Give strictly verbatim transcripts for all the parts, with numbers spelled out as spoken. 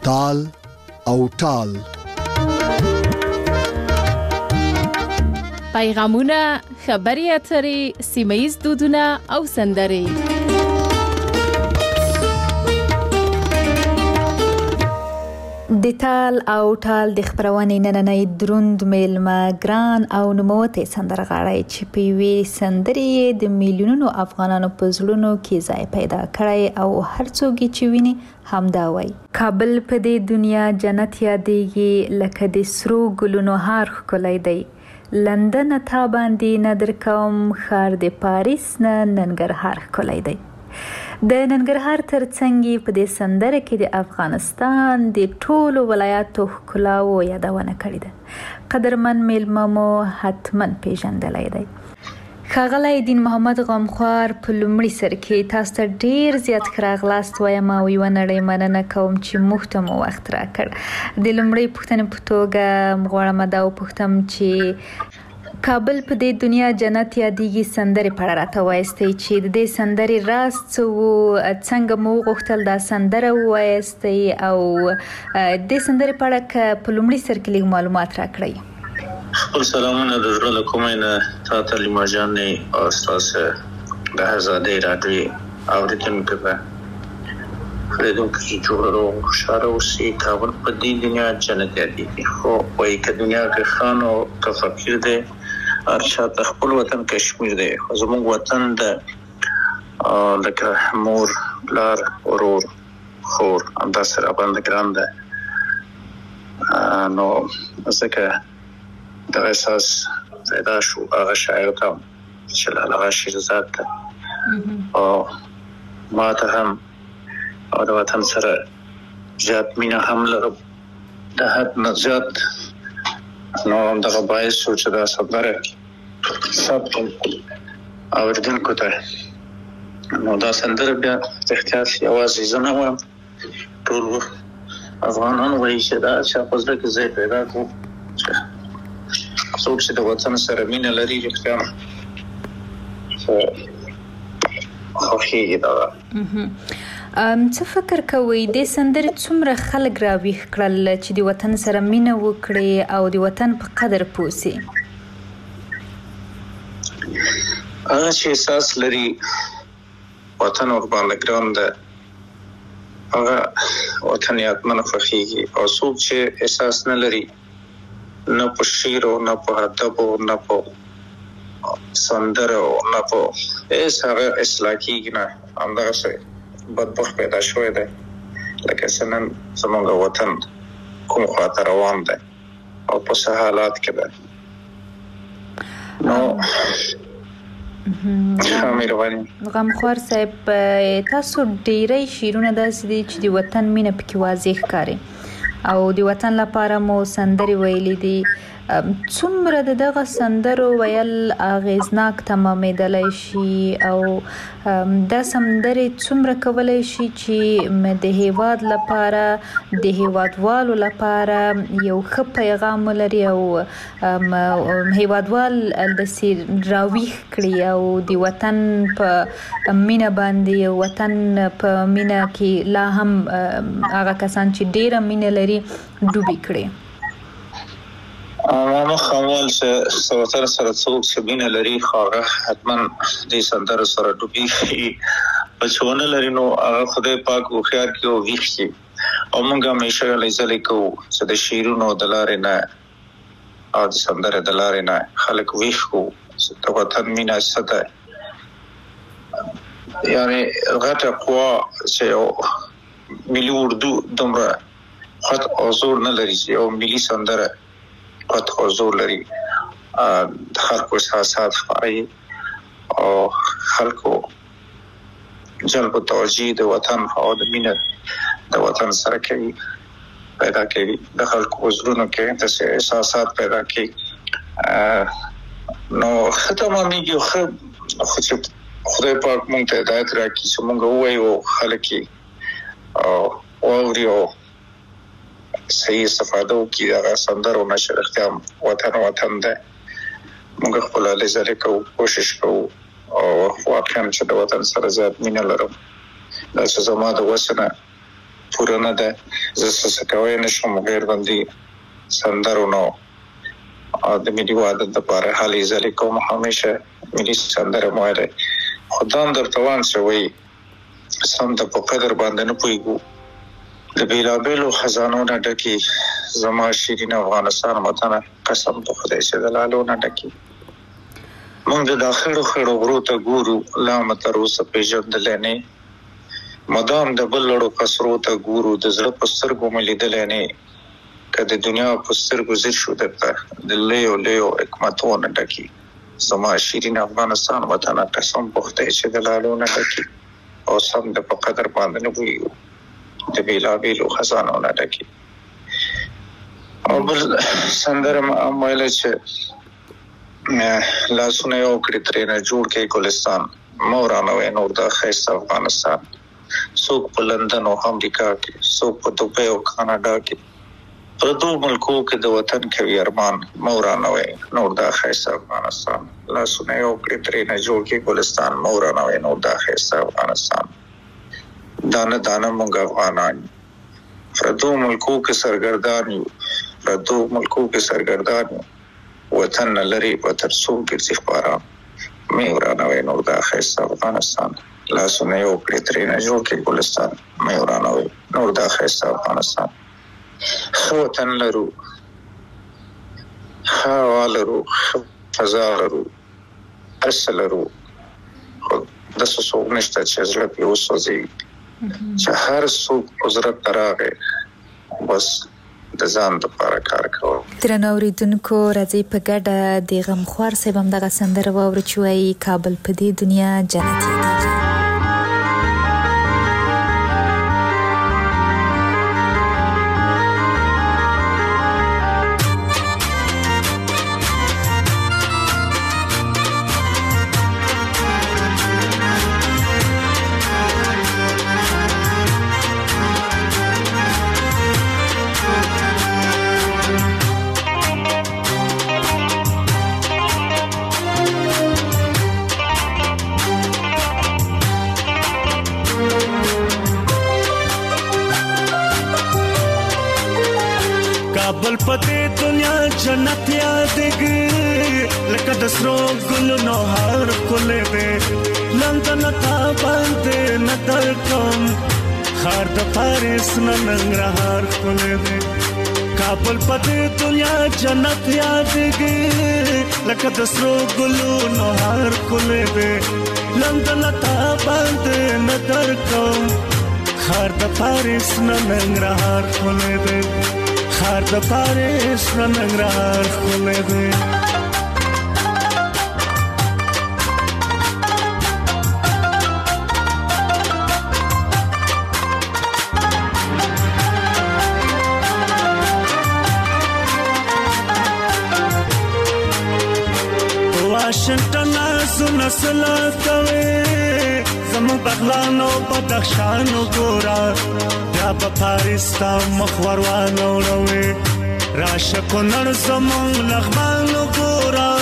تال او ټال. پیغامونه، خبري اترې، سیمه‌ییز دودونه او سندرې. د تال او ټال د خبرونې نننۍ دروند میلمه ګران او نوموتی سندرغاړی چې په یوې سندرې د میلیونونو افغانانو په زړونو کې ځای پیدا کړی او هر څوک چې ویني همدا وایي. کابل په دې دنیا جنت یادېږي لکه د سرو ګلونو هار ښکلی دی. لندن تا باندې نه در کوم ښار د پاریس نه ننګرهار ښکلی دی. د ننګرهار ترڅنګ په دې سندره کې د افغانستان د ټولو ولایاتو ښکلاو یادونه کړې ده. قدرمن میلمه مو حتما پیژندلی دی. ښاغلی دین محمد غمخوار، په لومړي سر کې تاسو ته ډیر زیات ښه راغلاست وایم او یوه نړۍ مننه کوم چې موږ ته مو وخت راکړ. د لومړۍ پوښتنې په توګه غواړم دا وپوښتم چې کابل په دې دنیا جنت یادېږي سندرې په اړه راته وایستئ چې د دې سندرې راز څه و، څنګه مو وغوښتل دا سندره ووایستئ او دې سندرې په اړه که په لومړي سر کې لږ معلومات راکړئ. خپل سلامونه د زړه له کومې نه تا ته لیما جانې او ستاسو د آزادۍ راډیو اورېدونکو ته اورېدونکو چې جوړ روغ خوشحاله اوسي. کابل په دې دنیا جنت یادېږي، خو وایي که دنیا کې خان او که فقیر دی، هر چا ته خپل وطن کشمیر دی. خو زموږ وطن د لکه مور، پلار، ورور، خور همداسې راباندې ګران دی. نو ځکه دغه احساس پیدا شو هغه شاعر ته چې لاله شیرزاد ته او ما ته هم او د وطن سره زیات مینه هم لرم، د حد نه زیات. نو دغه باعث شو چې دا سندره ثبت کړم اورېدونکو ته. نو دا سندره بیا د احتیاط یوازې زه نه وایم، ټول افغانان وایي چې دا چا په زړه کې ځای پیدا کړو. څوک چې د وطن سره مینه لري رښتیا خوښېږي دغه. څه فکر کوئ دې سندرې څومره خلک راویښ کړل چې د وطن سره مینه وکړي او د وطن په قدر پوه سي؟ هغه چې احساس لري وطن ورباندې ګران ده، هغه وطن یې حتما خوښېږي. او څوک چې احساس نه لري، نه په شعر او نه په ادب او نه په سندره او نه په هیڅ هغه اصلاح کېږي نه، همدغسې بدبخت پیدا شوی دی لکه څه نن زموږ وطن کوم خواته روان دی او په څه حالات کې دی. نو غمخوار صاحب، تاسو ډیری شعرونه داسې دي چې د وطن مینه پکې واضح ښکاري او د وطن لپاره مو سندرې ویلې دي. څومره د دغه سندرو ویل اغیزناک تمامېدلی شي او دا سندرې څومره کولی شي چې د هیواد لپاره، د هیوادوالو لپاره یو ښه پیغام ولري او هیوادوال داسې راویښ کړي او د وطن په مینه باندې، وطن په مینه کې لا هم هغه کسان چې ډیره مینه لري ډوبې کړي. ما مخامل چې وطن سره څوک چې مینه لري خو هغه حتما دې سندرو سره ډوبېږي، په چې ونه لري نو هغه خدای پاک هوښیار کړي او ویښ کړي. او موږ همیشه هلې ځلې کوو چې د شعرونو د لارې نه او د سندرې د لارې نه خلک ویښ کړو چې د وطن مینه څه ده. یعنې غټه قوا چې یو ملي اردو دومره خط او زور نه لري چې یو ملي سندره خط او زور لري، د خلکو احساسات خپروي او خلکو جلب توجه د وطن او د مینه د وطن سره کوي پیدا کوي، د خلکو زړونو کې داسې احساسات پیدا کوي. نو ښه تمامېږي خو چې خدای پاک موږ ته هدایت راکړي چې موږ ووایو خلک یې او واوري او صحیح استفاده وکړي د هغه سندرو نه چې رښتیا وطن وطن دی. موږ خپل هلې ځلې کوو، کوشش کوو او واقعا چې د وطن سره زیات مینه لرم. دا چې زما د وسه نه پوره نه ده. زه څه کوی نشم غیر باندې سندرو نو او د ملي وحدت لپاره هلې ځلې کوم. همیشه ملي سندره مو ویلې خو دا هم درته وایم چې وایي سم د په قدر باندې نه پوهېږو. د بېلابېلو خزانو نه ډکې زما شیرین افغانستان وطنه قسم په خدای چې د لالو نه ډکې. موږ د دا خړو خړو غرو ته ګورو لا مو تر اوسه پېژندلی نه. مدام د بل لړو قصرو ته ګورو د زړه په سترګو مې لیدلی نه. که د دنیا په سترګو ځیر شو درته د لویو لویو حکمتونو ډکې زما شیرین افغانستان وطنه قسم په خدای چې د لالو نه ډکې او سم د په قدر باندې نه پوهېږو د بېلابېلو خزانو نه ډکې. او بل سندره مې هم ویله چې لاسونه یې وکړي ترېنه جوړ کړي ګلستان مه ورانوئ نور دا ښایسته افغانستان. څوک په لندن او امریکا کې څوک په دوبۍ او کاناډا کې پردو ملکو کې د وطن کوي ارمان مه ورانوئ نور دا ښایسته افغانستان. لاسونه یې وکړي ترېنه جوړ کړي ګلستان مه ورانوئ نور دا ښایسته افغانستان. دانه دانه موږ افغانان یو پردو ملکو کې سرګردان یو پردو ملکو کې سرګردان یو وطن نه لرې وطن څوک ګرځي خپاران مه ورانوئ نور دا ښایسته افغانستان. لاسونه یې وکړي ترېنه جوړ کړي ګلستان مه ورانوئ نور دا ښایسته افغانستان. ښه وطن لرو ښه هوا لرو ښه فضا لرو هر څه لرو خو داسې څوک نشته چې زړه پرې وسوځي چې هر څوک قدرت ته راغی بس د ځان دپاره کار کوه. درنو اورېدونکو راځئ په ګډه د غمخوار صاحب همدغه سندره واورو چې وایي کابل په دې دنیا جنت یادېږي. کابل په دې دنیا جنت یادېږي لکه د سرو ګلونو هر ښکلی دی. لندن تا باندې نه درکم ښار د پاریس نه ننګرهار ښکلی دی. کابل په دې دنیا جنت یادېږي لکه د سرو ګلونو هر ښکلی دی. لندن تا باندې نه درکم ښار د پاریس نه ننګرهار ښکلی دی. ښار د پاریس نه ننګرهار ښکلی دی. واشنگټن زونه سلا کوي زموږ بغلانو بدخشانو ګورا بیا په پاریس ته مخ وروانه وړوي راشه کونړ زموږ لغمانو ګورا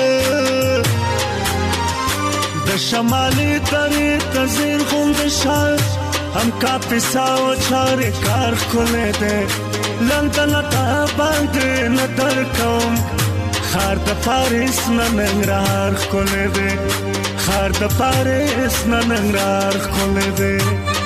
د شمالي درې ته زیر غونډه شال هم کاپیسا او چارې کار ښکلی دی. لندن ته باندې نه درکوم ښار د پاریس نه ننګرهار ښکلی دی. ښار د پاریس نه ننګرهار ښکلی دی.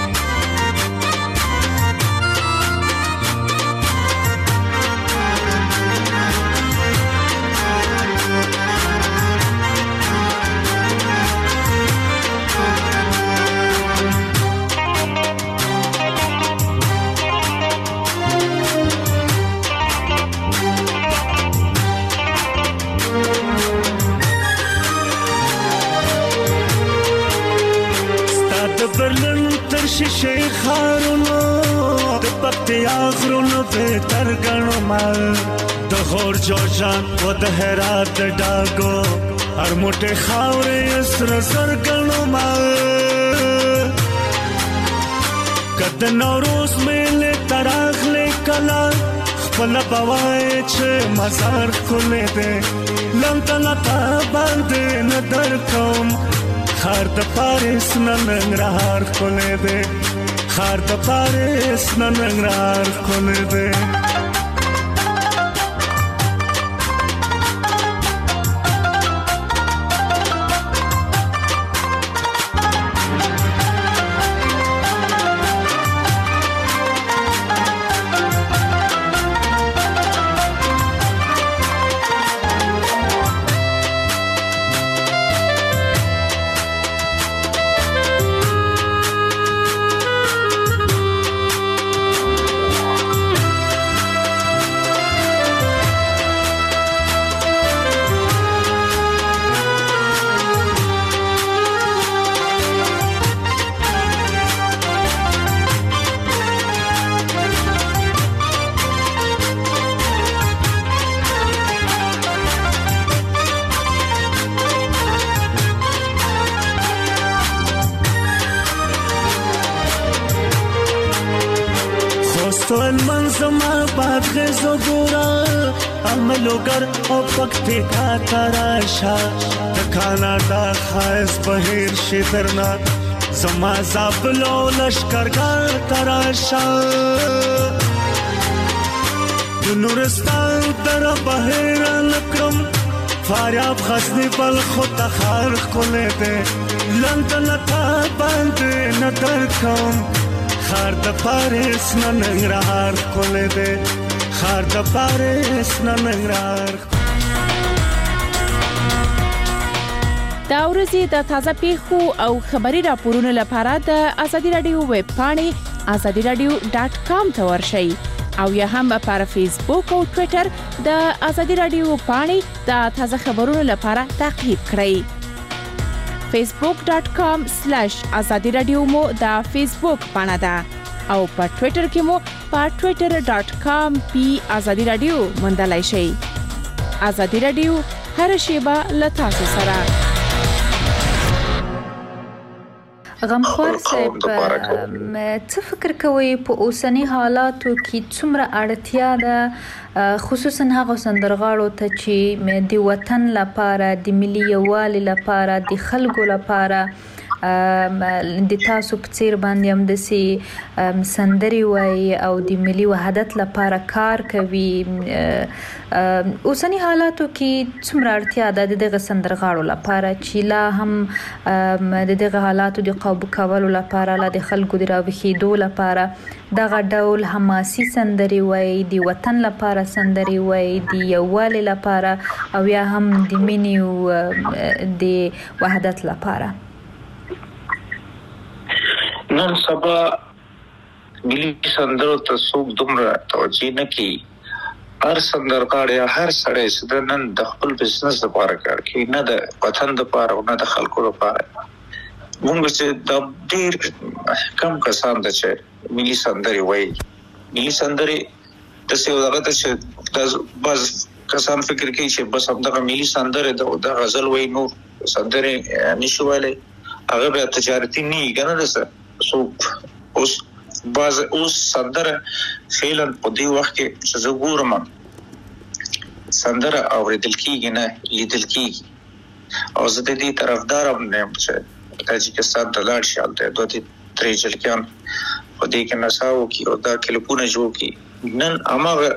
برلن تر شیشه خارونو د پکتیا غرونو بهتر ګڼم د غور جوړجان و د هرات د ډاګو هر موټی خاورې سره زر ګڼم که د نوروز میلې ته راغلې کله خپله به وایې چې مزار ښکلی دی. لندن ته باندې نه درکوم ښار د پاریس نه ننګرهار ښکلی دی. خار د پاریس ننګرهار کولې دې منظمه باد غزو ګورا عملوګر او پکته کا تراشا د کاناډا خاص بهیر شي درنا زما زابلو لشکرګر تراشا د نورستان تر بهیر لکرم فاریاب غزنی بل خود خار کولې ده لندن ته باندې نظر کوم خار د پاریس ننګرهار کولې دې خار د پاریس ننګرهار دا ورځې د تازه پیښو او خبري راپورونو لپاره د ازادي رادیو ویب پاڼې ازادي رادیو ډاټ کام ته ورشئ او یا هم پر فیسبوک او ټوئیټر د ازادي رادیو پاڼې د تازه خبرونو لپاره تعقیب کړئ facebook dot com slash azadi radio مو دا فیسبوک پاڼه ده او په ټوئیټر کې مو په twitter dot com پی azadi radio موندلای شئ. azadi radio هر شیبه له تاسو سره. غمخوار صاحب څه فکر کوي په اوسنی حالاتو کې څومره اړتیا ده خصوصا هغه سندرغاړو ته چې د وطن لپاره د ملي یووالي لپاره د خلکو لپاره د تاسو په څیر باندې هم د سي سندري وای او د ملي وحدت لپاره کار کوي اوسنی حالاتو کې څومره اړتیا ده د دغه سندرغاړو لپاره چې لا هم د دغه حالاتو د قابو کولو لپاره لا د خلکو د راوخېدو لپاره دغه ډول حماسي سندري وای د وطن لپاره سندري وای د یووالي لپاره او یا هم د مینې او د وحدت لپاره. نن سبا ملي سندرو ته څوک دومره توجه نه کوي. هر سندرغاړی هر سړی چې نن د خپل بزنس لپاره کار کوي نه د وطن لپاره او نه د خلکو لپاره. موږ چې د ډېر کم کسان د چې ملي سندري وایي ملي سندري د څه وخت چې د بس کسان فکر کوي چې بس همدغه ملي سندره د غزل وایي نو سندري نشو ویلي هغه به تجارتي نه کنه ده سو اوس باز اوس سندره فعلا په دې وخت کې چې زه ګورم سندره اوریدل کیږي نه لیدل کیږي او زه د دې طرفدار هم نه چې تاجکستان ته لاړ شم ته دوه درې جلکان په دې کې نساو کې او دا کلیپونه جوړ کی نن امغه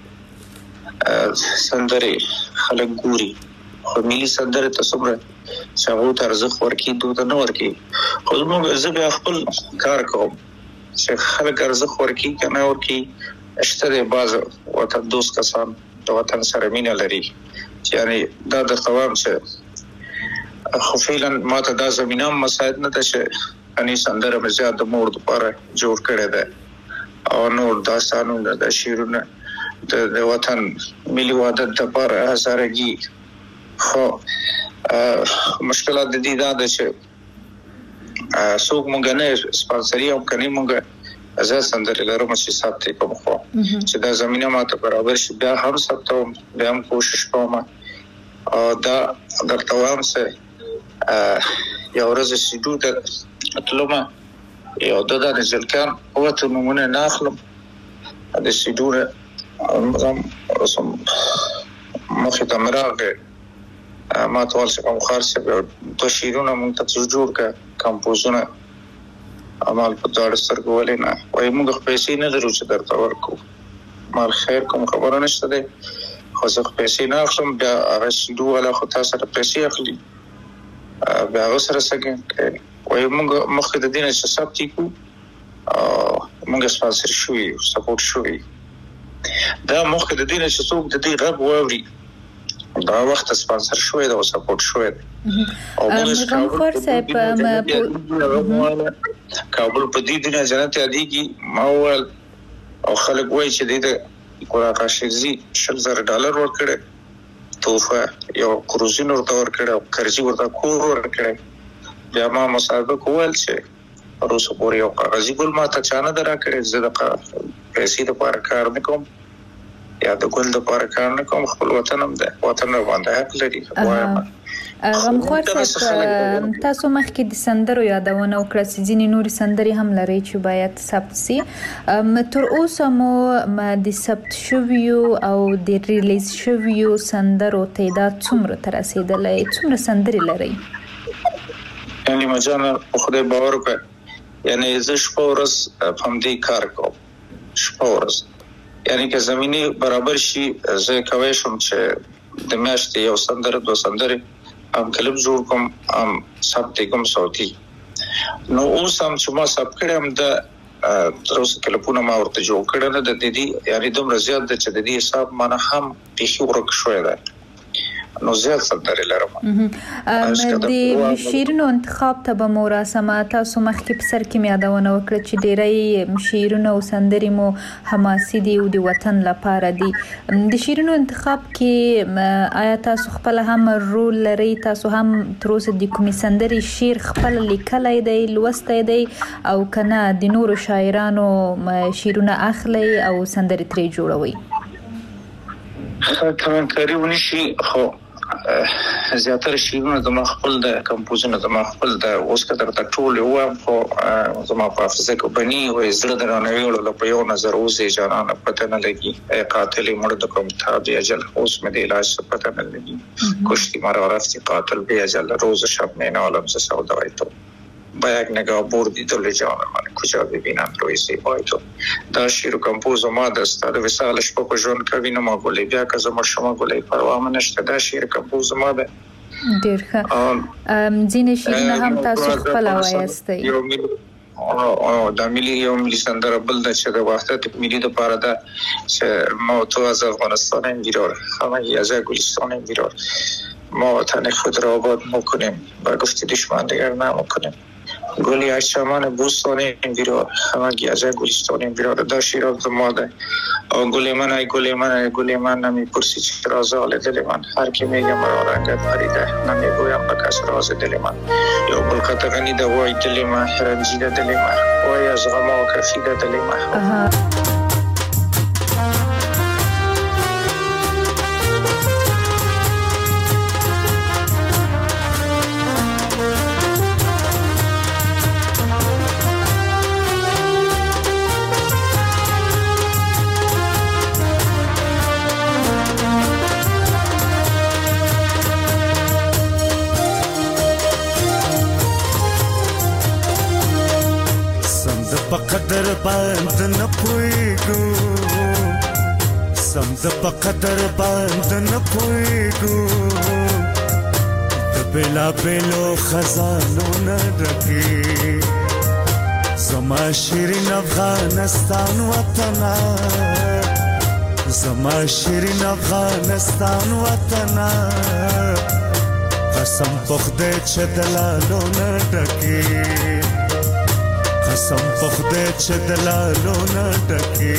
سندره خلک ګوري خو ملي سندره ته صبر څنګه تر ځخ ورکی دوه نه ورکی خو موږ زه به خپل کار کوم چې خلک ارزخ ورکی کنه ورکی اشتره باز وطن دوست کسان د وطن سره مینه لري یعنی دا د قوام چې خو فعلا ماته دا زمينه مساعد نه ده چې اني سندره به زیات مور د پاره جوړ کړي ده او نور داستانونه د شیرونه د وطن ملي وحدت د پاره هزارګي خو مشکلات د دې دا ده چې څوک مونږ نه سپانسري او کني مونږ ازاز سندره لرم چې ثابت کوم خو چې دا زمينه ماته برابر شي بیا هم ثابتوم بیا هم کوشش کوم او دا د توام سره یو ورځ سیدو د اطلومه یو د د ځلکان اوته نمونه ناخلم د سیدو هم رسم مخه تمراغه ما ټول څه کوم خاصه د شیرونو مونږ ته جوړ کا کمپوزونه عمل په داړ سترګو ولې نه وای موږ پیسې نه درو چې درته ورکو مال خیر کوم خبره نشته ده خو زه پیسې نه اخلم بیا هغه سیدو ولا خو تاسو سره پیسې اخلي بیا هغه سره څنګه وای موږ مخکې د دینه چې سب تیکو موږ سپانسر شوي سپورټ شوي دا مخکې د دینه چې څوک د دې غږ ووري دا وخت سپانسر شوی دا سپورټ شوی او موږ غمخور صاحب کابل په دې دنیا جنت یادېږي ما ول او خلک وایي چې د قرآن راشدزي شل زره ډالر ورکړي توفه یو کروزین ورته ورکړي او کرزي ورته کور ورکړي بیا ما مصاحبه کول چې روسو پورې یو کاغذي ګل ما ته چانه درا کړي زه د پیسې لپاره کار نکوم یا د ګل لپاره کار نکوم خپل وطن هم ده وطن باندې حق لري وایم غمخور صاحب تاسو مخکې د سندرو یادونه وکړه چې ځینې نوري سندري هم لري چې باید ثبت سي تر اوسه مو د ثبت شویو او د ریلیز شویو سندرو تعداد څومره تر رسیدلې څومره سندري لري یعنی مجانا خدای باور وکړه یعنی زه شپه ورځ په دې کار کوم شپه ورځ یعنی که زميني برابر شي زه کوي شم چې د میاشتې یو سندره دو سندره ام کلب جوړ کوم ام سب کوم صوتي نو اوس هم چې ما سب کړم د تر اوسه کلپونه ما ورته جوړ کړل د دې یعنی دومره زیات د چې د دې حساب مانه هم پیښو ورک شوې ده نو زیات سندره لرم د شیرینو انتخاب ته به مو راسمه تاسو مخکې په سر کې مې یادونه وکړه چې ډېری شیرینو او سندرې مو حماسي دي او د وطن لپاره دي د شیرینو انتخاب کې آیا تاسو خپل هم رول لري تاسو هم تر اوسه د کومې سندرې شعر خپل لیکلی دی لوستی دی او کنه د نورو شاعرانو شعرونه اخلي او سندرې ترې جوړوي کمن کاری ونشي خو زیاتره شیرونه د خپل د کمپوزینګ د خپل د اوس کتر ته ټول یو خو زما په حافظه کې بني وې زړه درانه ویلو په یو نظر اوسې جانانه پته نه لګي قاتل مړ د کوم تاب اجل اوس مې د علاج پته نه لګي کشتی مرا رفتی قاتل به اجل روز شب نه عالم ز سودای تو با یک نگاه بردی دل جان من کجا ببینم روی زیبای تو دا شیر و کمپوز و ما دست دا وسالش با کجون کوینو ما گلی بیا که زمار شما گلی پروا منشته دا شیر کمپوز ما ده ډیر ښه ځینې شیرونه هم تاسو خپل وایستی او دا ملي یو ملي سندره بل د چې د وحدت ملي د پاره ده چې ما تو از افغانستان انگیرار همه از گلستان انگیرار ما وطن خود را آباد میکنیم و گفت دشمن دیگر نمیکنیم گلی از چمن بوستان انگیرار همگی از گلستان انگیرار دا شیراب دماده او گلی من ای گلی من ای گلی من نمیپرسی چرا زال دل من هر کی میگه مرا رنگت پریده نمیگویم به کس راز دل من یا بلقت غنی ده وای دل من رنجیده دل من وای از غما کفیده دل من قدر باند نه پويګو سم د په قدر باند نه پويګو د بلا بلو خزانو نه ډکی زما شیرین افغانستان وطن زما شیرین افغانستان وطن قسم په خدای چې دلالو نه ډکی قسم په خدای چې دلالو نه ډکی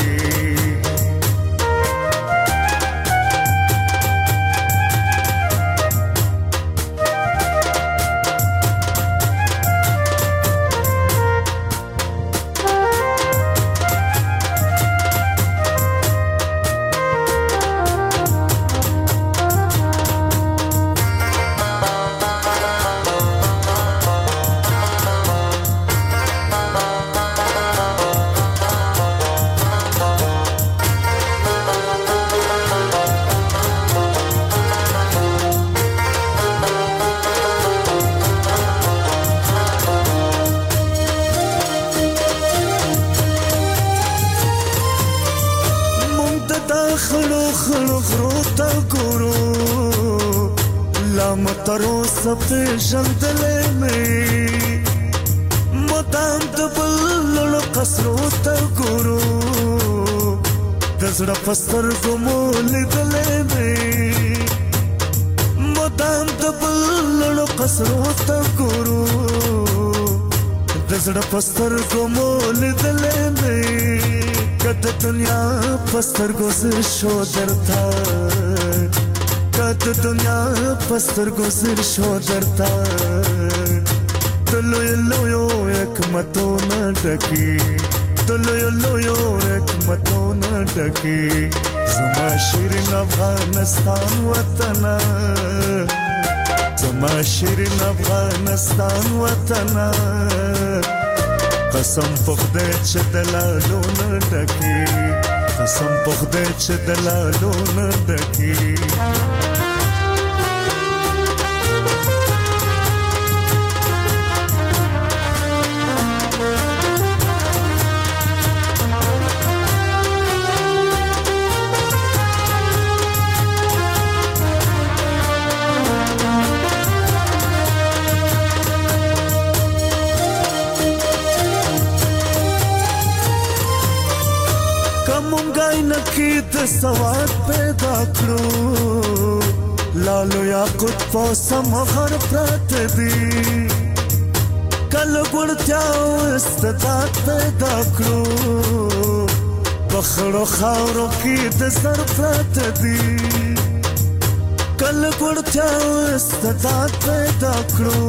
خړو خړو غرو ته ګورو لا مترو سپې ژندلې مې مدام د بل قصرو ته ګورو د زړه پستر ګمو لیدلې مې مدام د بل قصرو ته ګورو د زړه پستر ګمو لیدلې مې کته دنیا پستر گذر شو درتا کته دنیا پستر گذر شو درتا دلو یلو یو یک متو نه ډکی دلو یلو یو یک متو نه ډکی زما شیرین افغانستان وطن زما شیرین افغانستان وطن قسم په خدای چې دلالو نه ډکی قسم په خدای چې دلالو نه ډکی نکی د سواد پیدا کړو لالو یا قط په سمغر پرات دی کله ګړتیا او استعداد پیدا کړو بخړو خاورو کې د سر پرات دی کله ګړتیا او استعداد پیدا کړو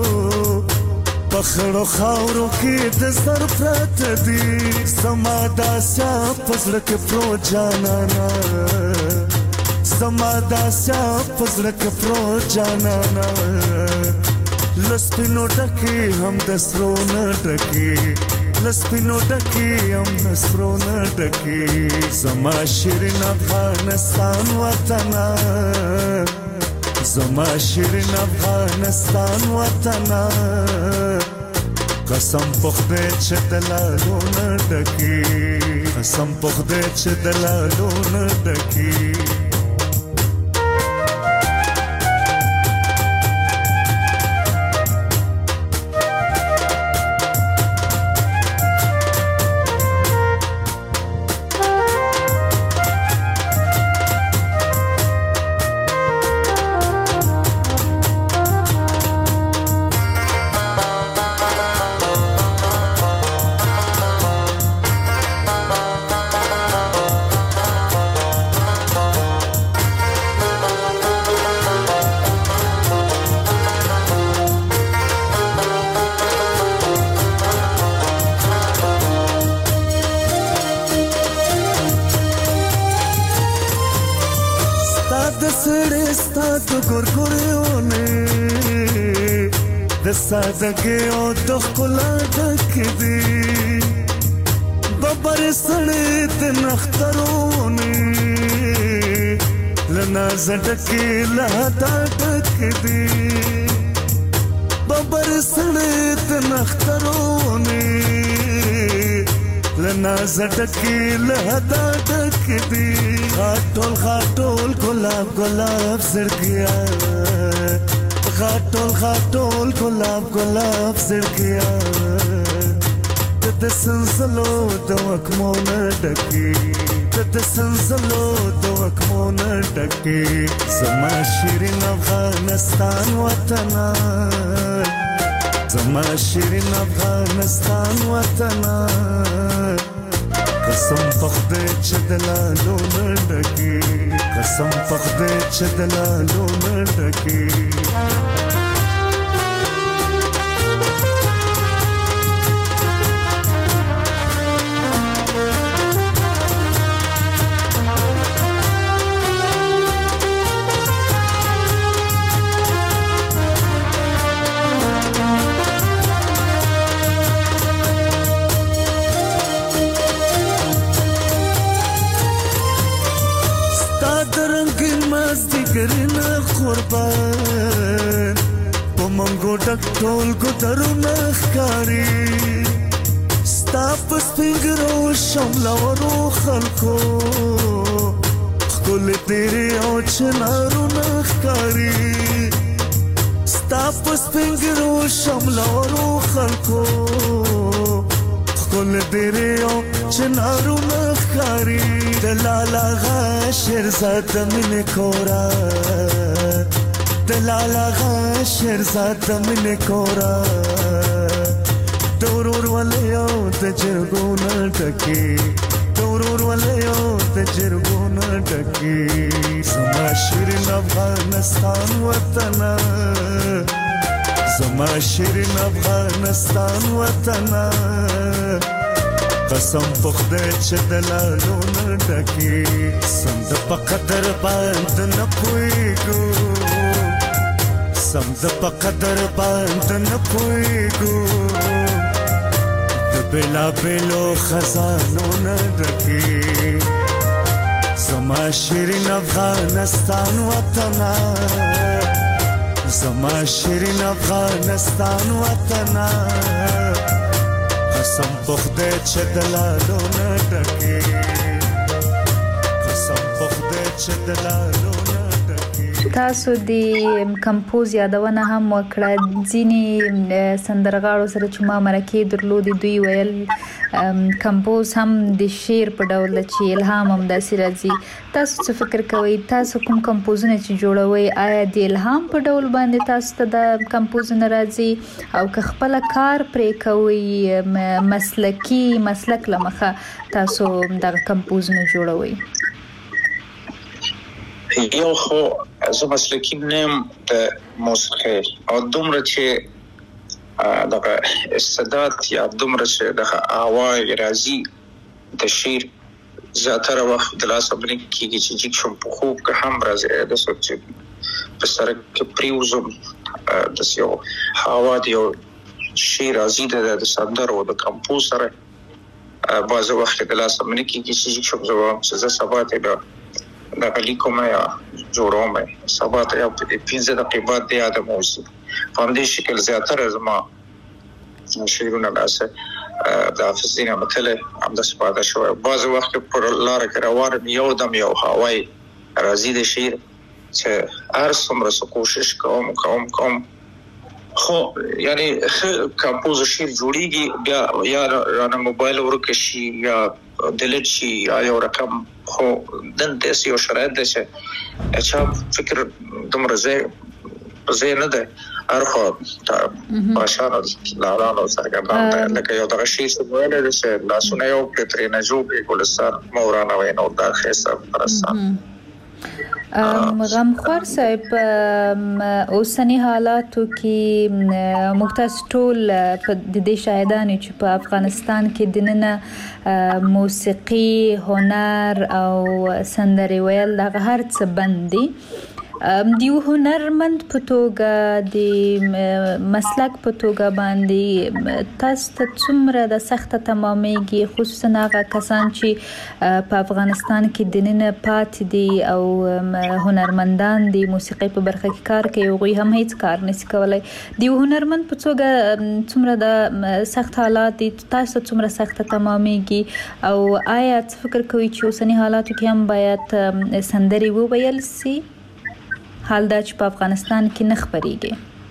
بخړو خاورو کې د سر پرات دی سما داسیا پزړه کې پرو جانانا سما داسیا پزړه کې پرو جانانا لسپینو ټکی هم د سرو نه ټکی لسپینو ټکی هم د سرو نه ټکی سما شیرین افغانستان وطن زما شیرین افغانستان وطن قسم په خدای چې دلالو نه ډکی قسم په خدای چې دلالو نه ډکی سادګي او د خلا ډک دي ببر سړې د نخترونه لنا زړکې له تا ډک دي ببر سړې د نخترونه لنا زړکې له تا ډک دي غاټول غاټول ګلاب ګلاب زړګیا غاټول غاټول ګلاب ګلاب زړګیا د سنزلو د وکمو نه ډکی د سنزلو د وکمو نه ډکی زما شیرین افغانستان وطن زما شیرین افغانستان وطن قسم په خدای چې دلالو نه ډکی قسم په خدای چې دلالو نه ډکی ګرنا قربان په منګو ډک ټول ګدرونه ښکاري ستا په سپینګرو شملورو خلکو خل تیرے او چنارو نخکاری ستا پس پنگرو شملارو خلکو خل تیرے او چنارو نخکاری دلالا غا شرزاد من کورا دلالا غا شرزاد من کورا دورور ولیو تجرگونا ٹکی دورور ولیو تجرگونا ٹکی زما شیرین افغانستان وطنا زما شیرین افغانستان وطنا قسم پخده چه دلالو نڈکی سمد پا قدر باند نپویگو سمد پا قدر باند نپویگو بلا بلو خزانو نڈکی زما شیرین افغانستان وطنا زما شیرین افغانستان وطنا قسم پخده چه دلالو نڈکی قسم پخده چه دلالو تاسو د کمپوز یادونه هم وکړه ځینې سندرغاړو سره چې ما مرکه درلودي دوی ویل کمپوز هم د شعر په ډول چې الهام هم داسې راځي تاسو څه فکر کوئ تاسو کوم کمپوزونه چې جوړوي آیا د الهام په ډول باندې تاسو ته د کمپوزونه راځي او که خپل کار پرې کوئ مسلکی مسلک لمخه تاسو د کمپوزونه جوړوي یو خو زه مسلکی نیم د موسیقي او دومره چې دغه استعداد یا دومره چې دغه آواز راځي د شعر زیاتره وخت د لاس باندې کېږي چې چې شم په خوب که هم راځي د سوچ په سره کې پریوزم د یو هوا د یو شعر راځي د سندرو د کمپوز سره بعض وخت د لاس باندې کېږي چې شم زوام چې سبا ته دا لیکوم یا جوړوم سبا ته یو پنځه دقیقې بعد د یاد موسی په دې شکل زیاتره زما شعرونه لاسه د حافظین متله هم د سپاده شو بعض وخت پر لار کې روان یو دم یو هواي راځي د شعر چې هر څومره کوشش کوم کوم کوم خو یعنی کمپوز شعر جوړیږي بیا یا رانه موبایل ورکه شي یا دلت شي یا یو رقم خو دن دې یو شرایط ده چې اچھا فکر دومره زه زه نه ده ارخو باشانو لارانو څنګه لکه یو دغه شی څه ویل دي چې لاسونه یو پترینه جوړې ګلستان مورانا وینو دا خیسه پرسان غمخوار صاحب اوسنی حالاتو کې مختاس ټول په دې شاهدانې چې په افغانستان کې دننه موسیقي هنر او سندري ویل دغه هر څه بندي دیو هنرمند په توګه د مسلک په توګه باندې تاسو ته څومره د سخته تمامېږي خصوصا هغه کسان چې په افغانستان کې دننه پاتې دي او هنرمندان د موسیقي په برخه کې کار کوي او هم هیڅ کار نشي کولای دیو هنرمند په توګه څومره د سخت حالات تاسو څومره سخته تمامېږي او آیا فکر کوئ چې اوسنی حالاتو کې هم باید سندري وویل سي حال دا چې په افغانستان کې نه خبريږي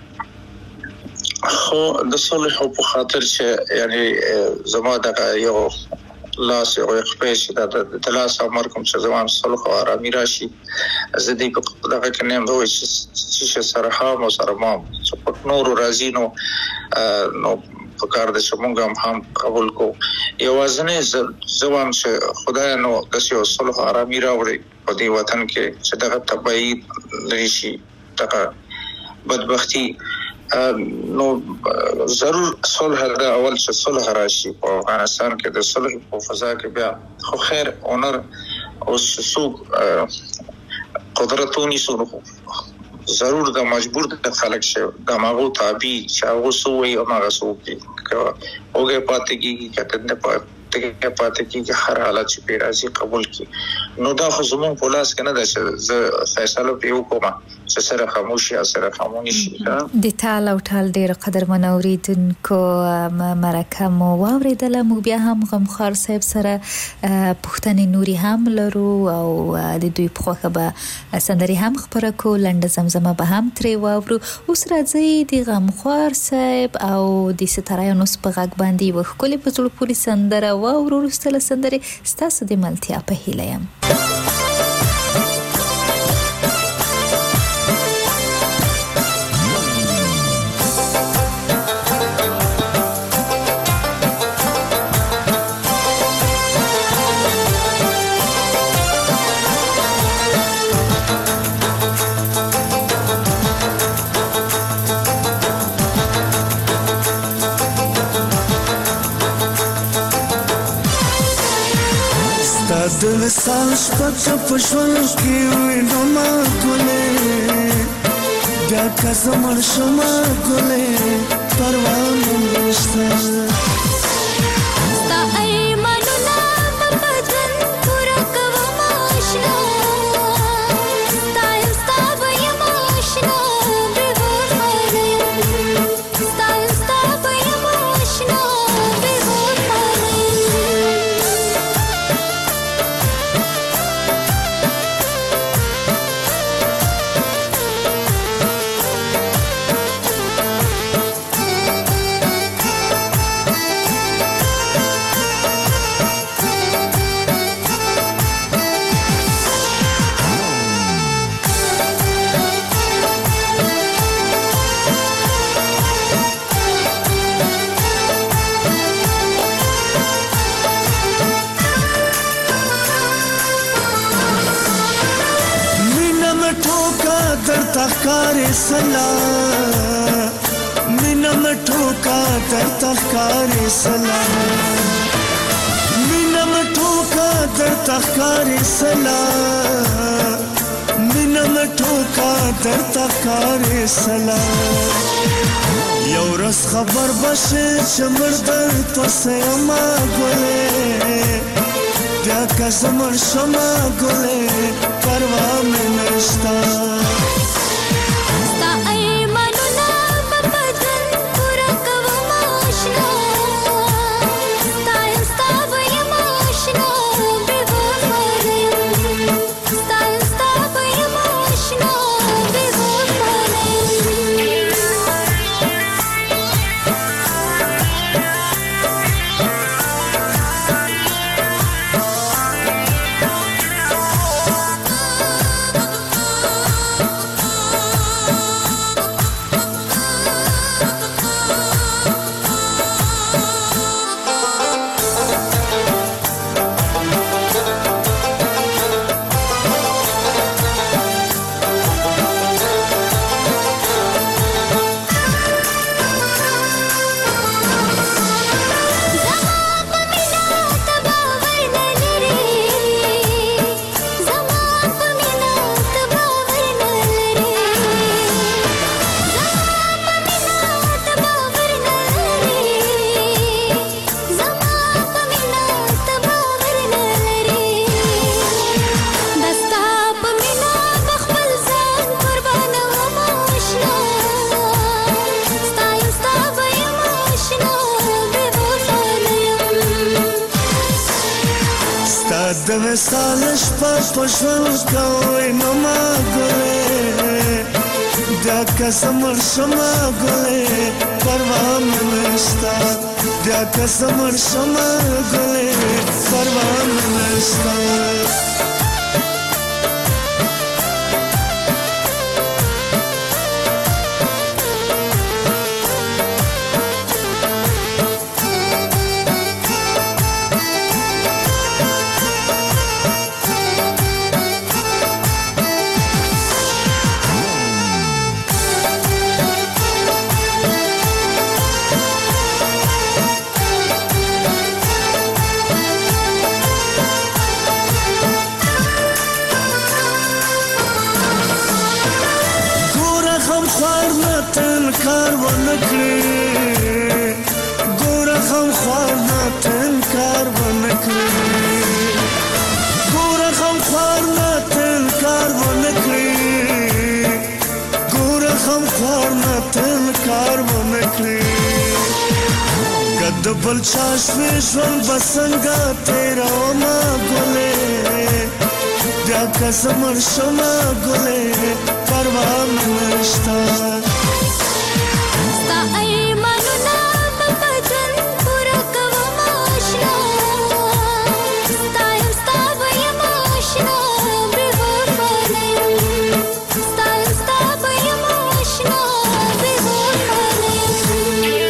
خو د صلح په خاطر چې یعنی زما د یو لاس یو خپل چې د لاس امر کوم چې زما صلح او آرامي راشي زه دې په دغه کې نه وای چې سره هم سره ما په نور راځي نو نو په کار د شمونګ هم قبول کو یوازنه زوام چې خدای نو د یو صلح آرامي راوړي په دې وطن کې چې دغه تبعید لري شي دغه بدبختی نو ضرور صلح دا اول چې صلح راشي په افغانستان کې د صلح په فضا کې بیا خو خیر اونر او سوق قدرتونی سره ضرور دا مجبور د خلک شه د ماغو تابع چې هغه سوې او هغه سوې اوګه پاتې کیږي کته نه پاتې پاتې کیږي هر حالت چې پیرازي قبول کی نو دا خو زمون په لاس کې نه ده چې فیصله پیو کومه چې سره خاموشي سره خاموشي د تال او ټال ډیر قدرمن اوریدونکو مرکه مو واوریدله موږ بیا هم غمخوار صاحب سره پښتنې نوري هم لرو او د دوی په خوخه به سندري هم خبره کو لنډه زمزمه به هم ترې واورو اوس راځي د غمخوار صاحب او د ستارایانو په غږ باندې وښکلې په ټول پوری سندره واورو رسله سندري ستاسو د ملتیا په هیله یم د وسال شپه په ژوند کې وینو ما ګلې بیا که زمړ شم ګلې پروا مې نشته ستا ایمانونه په بدن پوره کوم آشنا ستا یم ستا به یم آشنا بې وفا نه یم ستا یم ستا به یم آشنا بې وفا نه یم تخکار سلا مینا مټوکا در تخکار سلا مینا مټوکا در تخکار سلا مینا مټوکا در تخکار سلا یو رس خبر بشه چې مردر پسې ما ګلې بیا که زمړ شم ګلې پروا مې نشته د وسال شپه په ژوند کوي نو ما ګلې بیا که زمړ شم ګلې پروا مې نشته بیا که زمړ شم ګلې پروا مې نشته غم خوار نه تل کار ونکړي ګوره غم خوار نه تل کار ونکړي ګوره غم خوار نه تل کار ونکړي کد بل چاشوي ژوند بسنګا تیرا ما ګلې بیا کزمر شما ګلې پروا نشتا ستا ایمانونه په بدن پورا کوم آشنا ستا یم ستا به یم آشنا بې وفا نه یم ستا یم ستا به یم آشنا بې وفا نه یم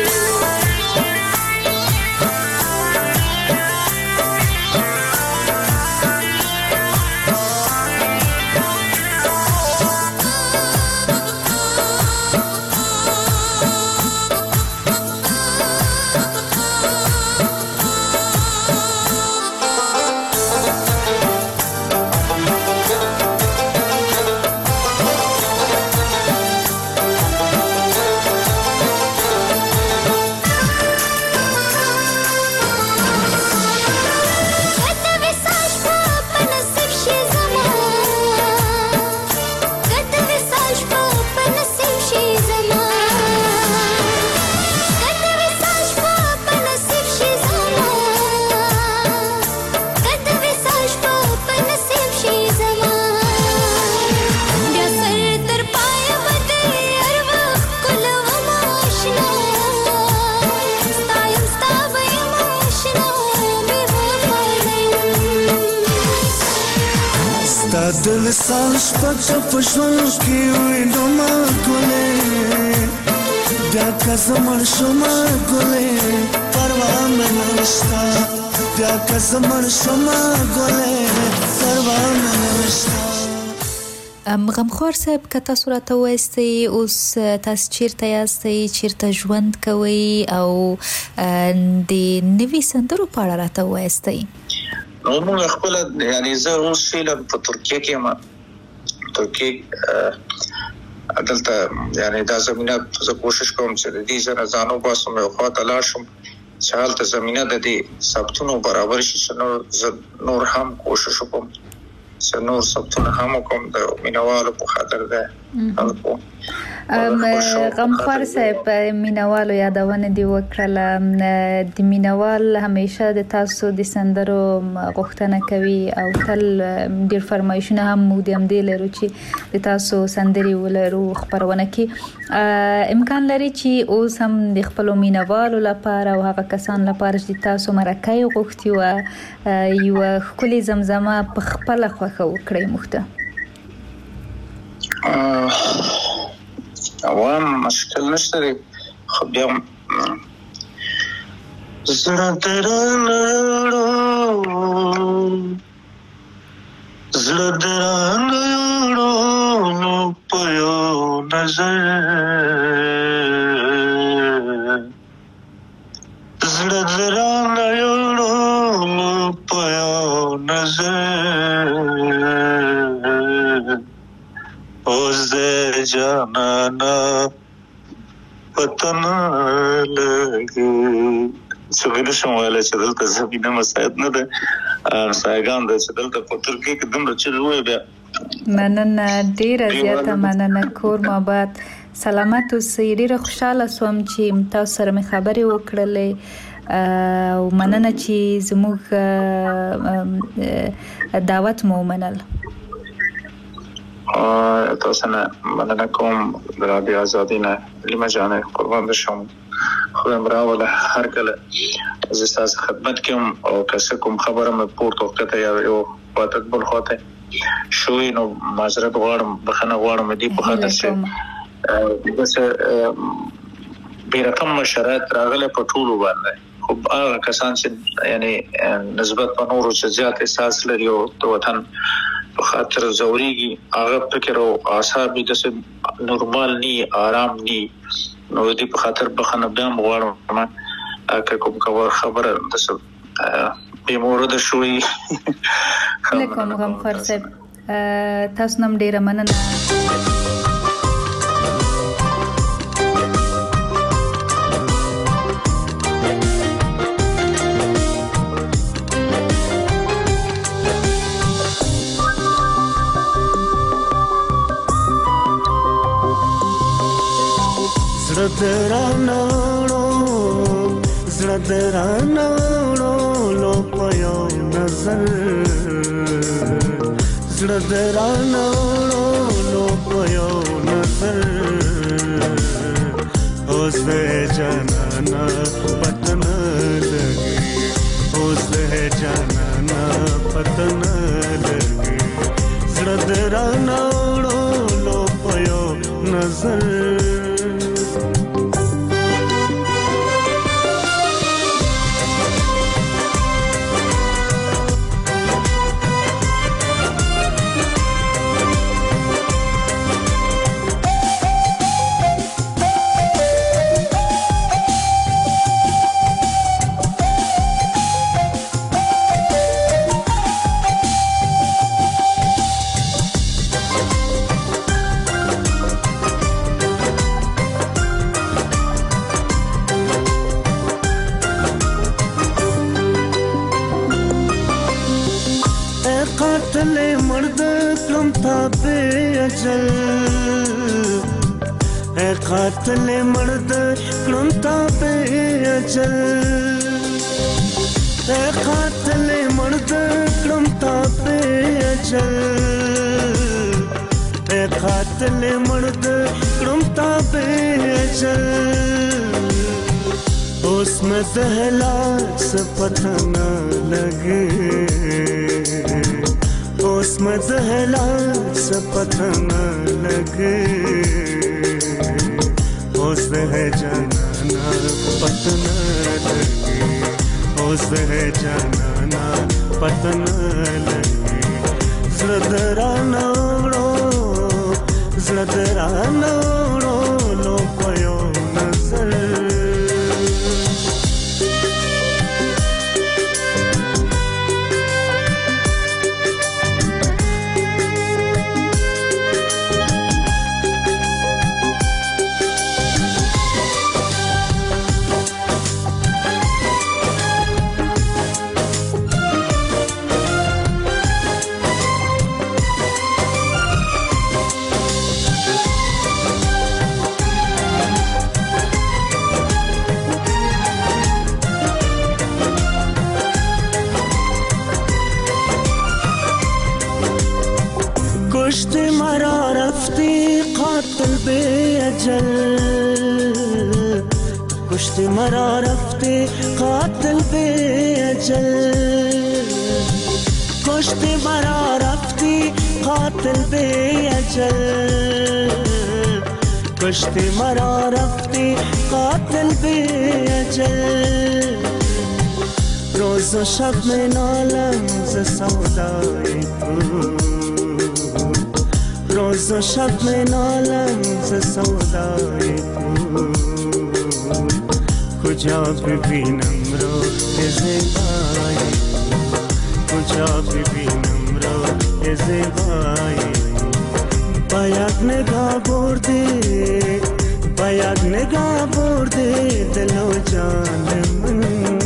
دل سال شپږ په ژوند کې وینم ګلې بیا که زمړ شم ګلې پروا مې نشته بیا که زمړ شم ګلې پروا مې نشته. غمخوار صاحب که تاسو راته وایستئ اوس تاسو چیرته یاستئ چیرته ژوند کوئ او د نوي سندرو په اړه راته وایستئ؟ نو موږ خپل یعنی زه اوس فعلا په ترکیه کې ما ترکیه دلته یعنی دا زمينه زه کوشش کوم چې د دې سره ځانو باسم او خاطر لاشم چې حالت زمينه د دې ثبتونو برابر شي نو نور هم کوشش کوم چې نور ثبتونه هم کوم د مینوالو په خاطر ده. غمخوار صاحب مینوالو یادونه دی وکړه د مینوال همیشه د تاسو د سندرو غوښتنه کوي او تل ډیر فرمایشونه هم مو د امدې لرو چې د تاسو سندري ولرو خبرونه کې امکان لري چې اوس هم د خپل مینوالو لپاره او هغه کسان لپاره چې تاسو مرکه غوښتي او یو خولي زمزمه په خپل خوخه وکړئ مخته. عوام مشکل نشته دی خو بیا زړه درانه زړه درانه په یو نظر زړه درانه په یو نظر اوس د جانانا پتن لګي څنګه شم ویل چې دلته زمينه مساعد نه ده سایګان د چې دلته په ترکیه کې دمر چې وې بیا مننه ډیره زیاته مننه کور مابات سلامت اوسئ ډیره خوشاله سوم چې تاسو سره مې خبرې وکړلې او مننه چې زموږ دعوت مو ومنل. تاسو نه مننه کوم د رادیو آزادي نه لیما جانه قربان بشم خو مراوله هر کله زه تاسو خدمت کوم او که کوم خبره مې پورته وکړه یا یو واتک بل خاطر شوي نو معذرت غواړم بخنه غواړم دې په خاطر چې بس بیرته مشرات راغله په ټولو باندې خو هغه کسان چې یعنی نسبت په نورو چې زیات احساس لري او د وطن په خاطر زوريږي هغه فکر او اعصاب د نورمال ني آرام ني نو دې په خاطر بخنه بیا غواړم که کوم خبره د به مورد شوي علیکم غمخوار صاحب تاسو نم ډیره مننه. zradranano zradranano lo payo nazar zradranano lo payo nazar उससे जाना पता न लगे उससे जाना पता न लगे zradranano lo payo nazar قاتل مرد کلم تابع اجل اے قاتل مرد کلم تابع اجل اے قاتل مرد کلم تابع اجل اے قاتل مرد کلم تابع اجل اس میں دہلا سے پتہ نہ لگے उसमें दहला से पता न लगे उसे है जाना पता न लगे उसे है जाना पता न लगे zradranano zradranano lo payo nazar کشت مرا رفتی قاتل بے اجل کشت مرا رفتی قاتل بے اجل کشت مرا رفتی قاتل بے اجل کشت مرا رفتی قاتل بے اجل روز و شب میں نالم ز سودای تو روز و شب میں نالم ز سودای تو کجا ببینم روی زیبایی کجا ببینم روی زیبایی با یک نگاه برده با یک نگاه برده دل و جان من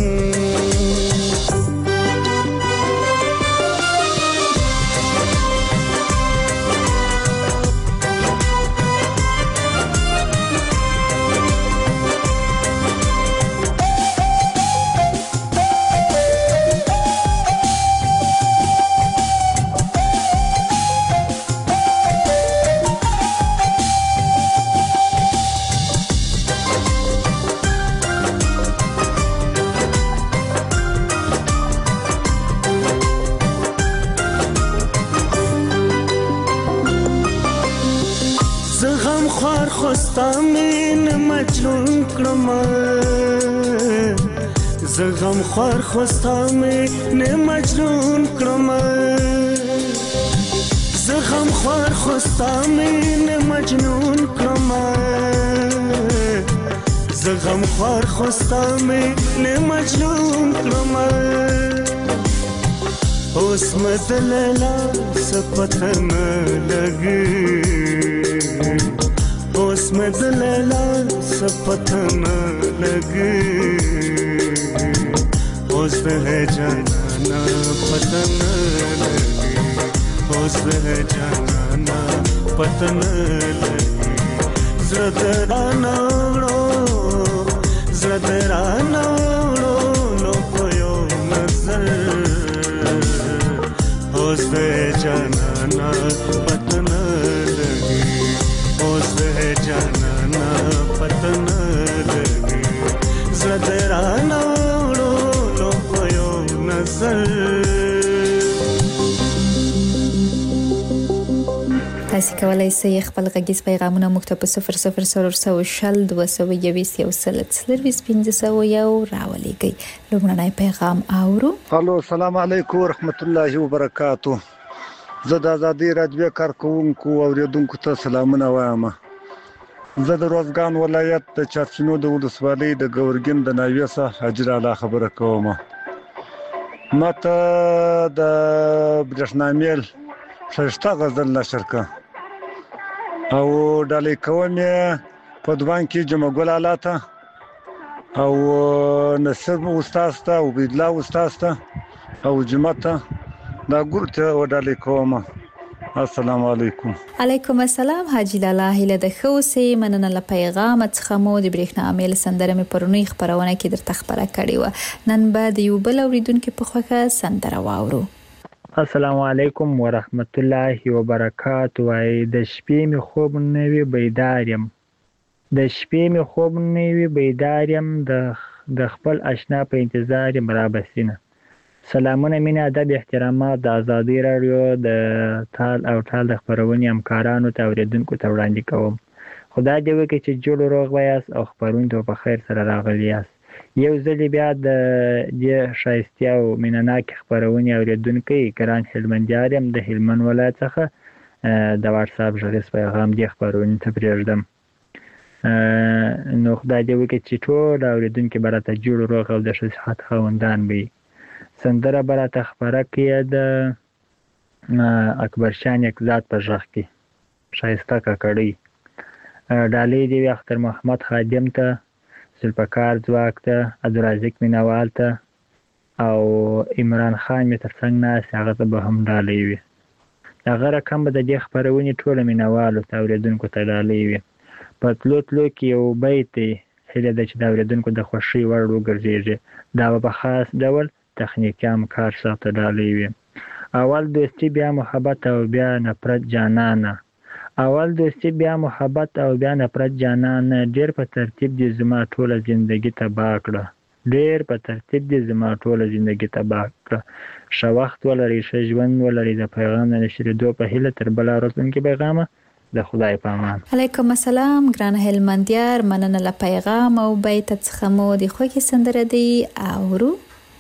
خوار خوستا من مجنون کرما زغم خوار خوستا من مجنون کرما زغم خوار خوستا من مجنون کرما زغم خوار خوستا من مجنون کرما اس میں دلیلا سے پتہ نہ لگے اس میں دلیلا سے پتہ نہ لگے اس ہے جانا پتہ نہ لگے اس ہے جانا پتہ نہ لگے زردرانہ زدرانه وړو په یو نظر اوس د جانانا پته نه لګي اوس د جانانا پته نه لګي زدرانه وړو په یو نظر. تاسو کولای شئ خپل غږیز پیغامونه موږ ته په صفر صفر صفر صفر شل دوه سوه یویشت یو سل څلرویشت پنځه سوه یو راولېږئ. لومړنی پیغام اورو. الو السلام علیکم ورحمت الله وبرکاتو. زه د آزادۍ راډیو کارکونکو او اوریدونکو ته سلامونه وایم. زه د روزګان ولایت د چارچینو د ولسوالۍ د ګورګین د ناوې څخه حاجر اعلی خبره کوم. ماته د برېښنامیل ښایسته غزل نشر کړه او ډالۍ کوم په دوان کې جمع ګل الاته او نصر استاد ته او بدلا استاد ته او جمعته دا ګورته و ډالۍ کوم. السلام علیکم. علیکم السلام حاجی لاله هله د خوسه مننه له پیغام څخه مو د برېښنامیل سندره مې پرونی خبرونه کې درته خبره کړې و. نن به د یو بل اوریدونکو په خوخه سندره واورو. السلام علیکم ورحمت الله وبرکاتو. وای د شپې می خوب نه وی بیدارم د شپې می خوب نه وی بیدارم د د خپل آشنا په انتظار مرابسینه. سلامونه مینه ادب احترامات د آزادۍ رادیو د تال او تال د خبرونې همکارانو ته اوریدونکو ته وړاندې کوم. خدای دې وکړي چې جوړ روغ وایاست او خبرونه ته په خیر سره راغلی یاست. یو ځل بیا د دې شایسته او مینناک خبرونه اوریدونکو ګران هلمندیار يم د هلمند ولایت څخه د واتس اپ ژغیز پیغام دی خبرونه ته پرېږدم. نو خدای دې وکړي چې ټول اوریدونکو برته جوړ روغ او د صحت خوندان وي. سندره براته خبره کې د اکبر شان یک ذات په ژغ کې شایسته ککړی ډالۍ دی اختر محمد خادم ته سلپکار ځواک ته عبدالرزاق مینوال ته او عمران خان می ترڅنګ ناس هغه ته به هم ډالۍ وي. هغه رقم به د دې خبرونې ټول مینوالو ته اوریدونکو ته ډالۍ وي. په تلو تلو کې یو بیت هله د چې د اوریدونکو د خوشي وړ وګرځي دا په خاص ډول تخنیکي هم کار سره ډالۍ وي. اول دوستی بیا محبت او بیا نفرت جانانه اول دوستی بیا محبت او بیا نفرت جانانه ډیر په ترتیب دي زما ټوله ژوندۍ تباہ کړه ډیر په ترتیب دي زما ټوله ژوندۍ تباہ کړه. ښه وخت ولري ښه ژوند ولري. د پیغام د نشریدو په هیله تر بل راتلونکي پیغامه د خدای په امان. علیکم السلام ګران هلمندیار مننه له پیغام او بیت څخه مو د خوږی سندره دی اورو.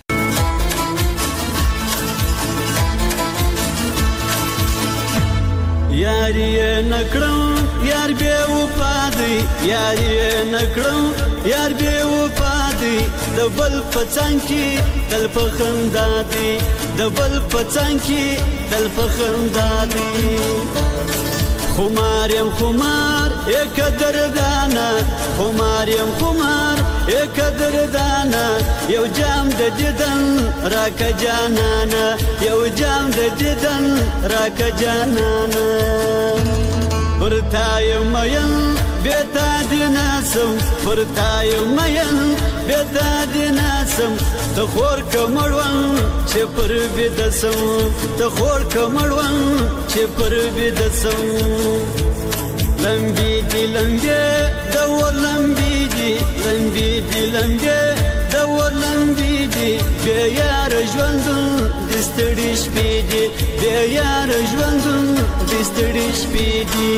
یاری نکړم یار به وفا دی یاری نکړم یار به وفا دی د بل پڅنګ کې دل په خندا دی د بل پڅنګ کې دل په خندا دی. خمار یم خمار یک دردانا خمار یم خمار یک دردانا یو جام د دیدن راکه جانانا یو جام د دیدن راکه جانانا. پرتای مین بیتا دیناسم پرتای مین بیتا دیناسم ته خور کمړون چې پر بدسم ته خور کمړون چې پر بدسم. لمبی دی لمبی دور لمبی دی لمبی دی لمبی دور لمبی دی بیا یار ژوندون دستړي شپې دی بیا یار ژوندون دستړي شپې دی.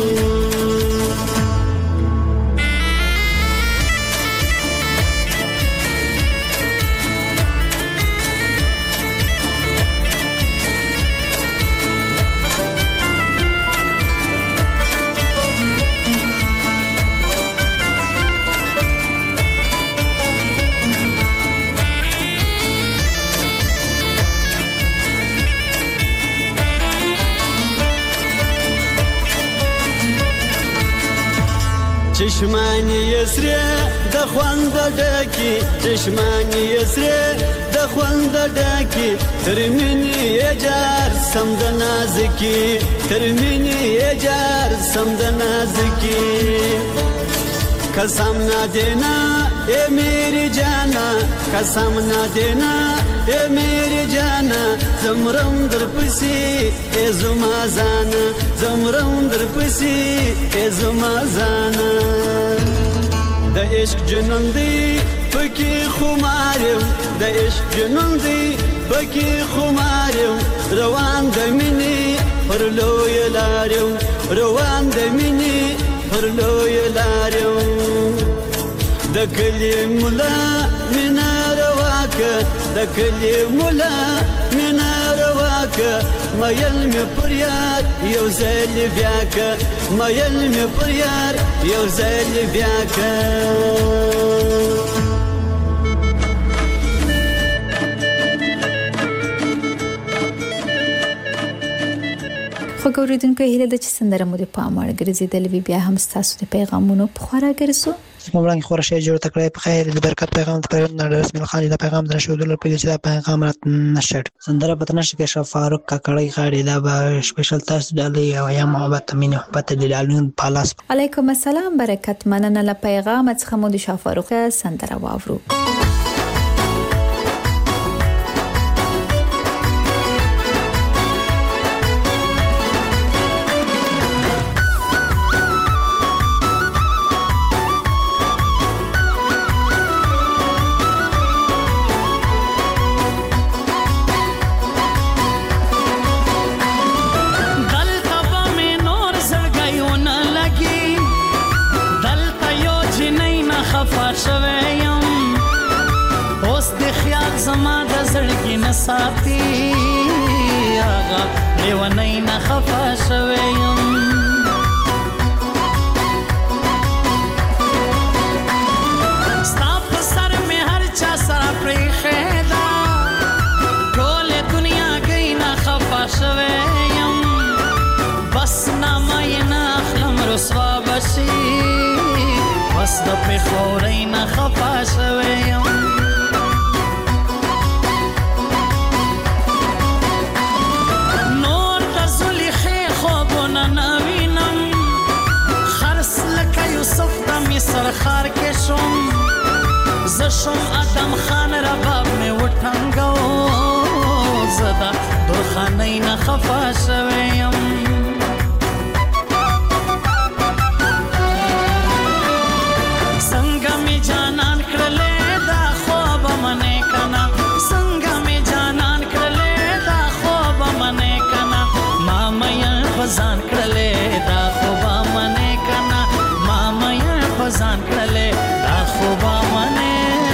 چشمانی یسری د خوند ډکی چشمانی یسری د خوند ډکی ترمنی یجار سم د نازکی ترمنی یجار سم د نازکی. कसम ना देना ए मेरी जाना कसम ना देना ए मेरी जाना زمرم در پسی ای زما زانا زمرم در پسی ای زما زانا د عشق جنون دی پکی خمارم د عشق جنون دی پکی خمارم روان د مینی پر لوی لارم روان د مینی پر لوی لارم د کلی مولا مینا رواکه د کلی مولا مینا رواکه مایل می پر یار یو ځل بیا که مایل می پر یار یو ځل بیا که خو ګوریدونکو هیله ده چې سندره مو د پام وړ ګرځېدلې وي بیا هم ستاسو د پیغامونو په خوا راګرځو زما وړاندې خورا شی جوړ تکړه په خیر د برکت پیغام ته پیغام د رسمي خالي د پیغام د شودل په چې دا پیغام رات نشړ سندره په تنه کې شف فاروق کاکړی غاړي دا به سپیشل تاسو ډالۍ او یا محبت مين محبت د ډالون پالاس علیکم السلام برکت مننه له پیغام څخه مو د شف فاروق سندره واورو ساتي آغا لیونی نخفا شویم ستا په سر میں هر چا سره پریخیدا ټول دنیا گئی نخفا شویم بس نامه نه اخلم رسوا بشي بس د پخوري نخفا شویم سرخار کې شوم زشم ادم خان رباب می وټنګو زدا درخانې نه خفا شوم څنګه می جانان کړلې دا خوب منې کنا څنګه می جانان کړلې دا خوب منې کنا ما مې فزان کړلې دا خوب منې کنا ما مې ځان کړلې دا خوبه منې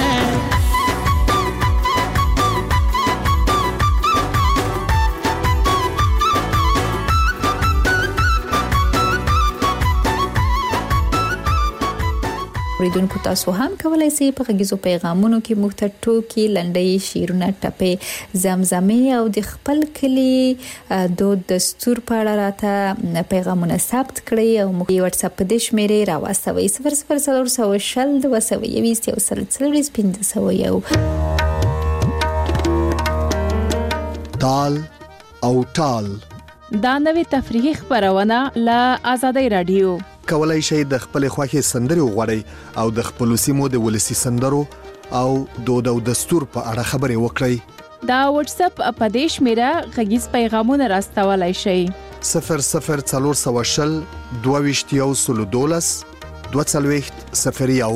ریدونکو تاسو هم کولای شئ په غږیزو پیغامونو کې موږ ته ټوکي لنډۍ شعرونه ټپې زمزمې او د خپل کلی دود دستور په اړه راته پیغامونه ثبت کړئ او موږ یې واتس اپ په دې شمیرې راوستوئ صفر صفر څلور سوه شل دوه سوه یویشت یو سل څلوېښت پنځه سوه یو تال او ټال دا نوې تفریحي خبرونه له آزادۍ رادیو کولای شئ د خپل خوښي سندري وغوړئ او د خپل سیمو د ولسی سندرو او دود او دستور په اړه خبرې وکړئ دا واتس اپ په دې شمیره غږیز پیغامونه راستولای شئ صفر صفر څلور سوه شل دوه ویشت یو سل دولس دوه څلوېښت صفر یو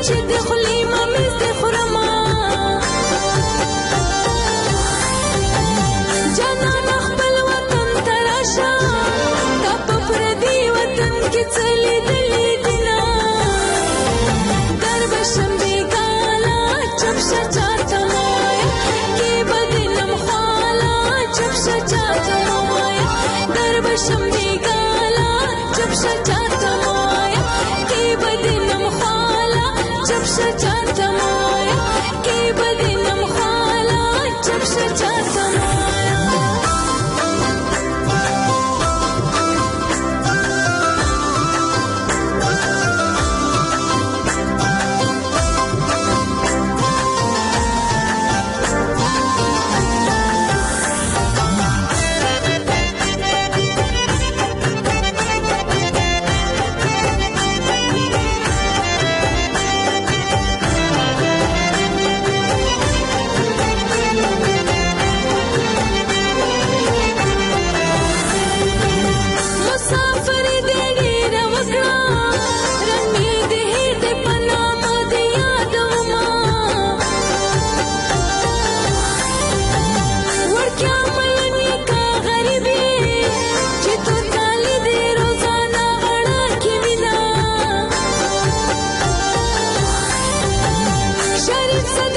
چې د خولې ممیز د خورما جانان خپل وطن ته راشه تا په پردي وطن کې څه لیدلي دینه در به شم بېګاله چپ شه چاته وایه کې به دې نم خواله چپ شه چاته وایه در به شم بېګاله چپ شه چاته وایه کې به دې نم خواله چپ شه چاته وایه کې به دې نم خواله چپ شه چاته وایه مسافري دې ډېره وکړه رنګ مې د هېر دې په نامه دې یادومه وړکیا مینې که غریب یې چې تور کالي دې روزانه غاړه کې وینه شریف